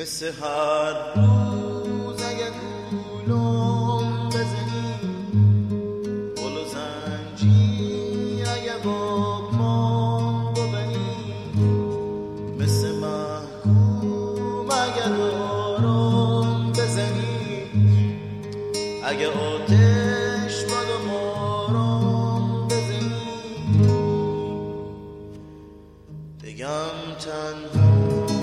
مثل هر روز اگه گولم بزنی گل و زنجیر اگه با ما ببنی مثل محکوم اگه دارم بزنی اگه آتش باد و مارم بزنی بگم تنها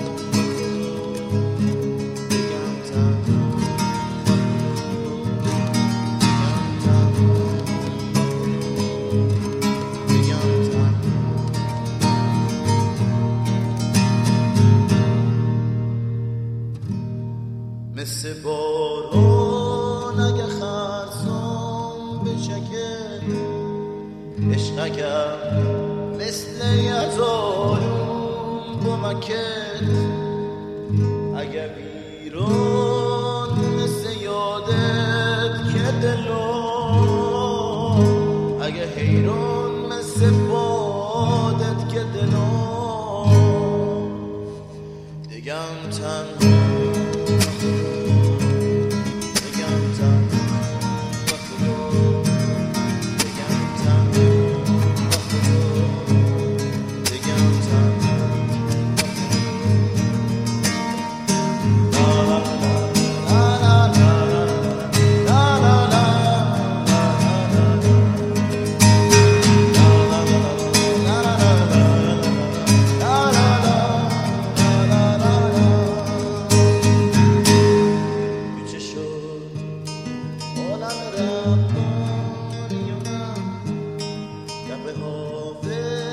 مثل باران اگه خرسام بچکه عشق اگر مثل یزارون بمکت اگه بیرون مثل یادت که دلم اگه حیران مثل بادت که دلم دگم تنها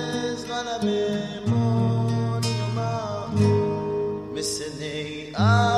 مثل